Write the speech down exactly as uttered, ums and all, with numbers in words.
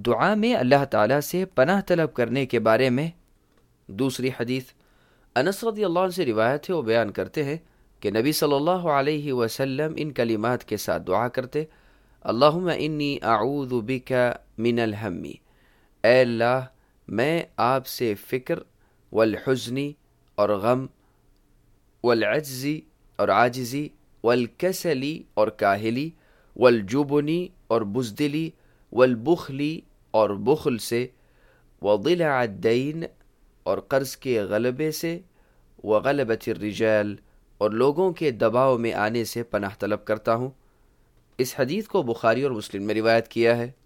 दुआ में अल्लाह ताला से पनाह तलब करने के बारे में दूसरी हदीस अनस रज़ियल्लाहु अन्हु से रिवायत है, वो बयान करते हैं कि नबी सल्लल्लाहु अलैहि वसल्लम इन कलिमात के साथ दुआ करते, अल्लाहुम्मा इन्नी अऊज़ु बिका मिनल हम्मी, ऐ अल्लाह मैं आपसे फ़िक्र, वल हुज़्नी और गम, वल अज्ज़ी और आजिज़ी, वल कसली और काहिली, वल जुबनी और बुज़दिली, वल बुखली और बुखल से, वदिलअ दैन और कर्ज़ के गलबे से, व गलबतिर रिजाल और लोगों के दबाव में आने से पनाह तलब करता हूँ। इस हदीस को बुखारी और मुस्लिम में रिवायत किया है।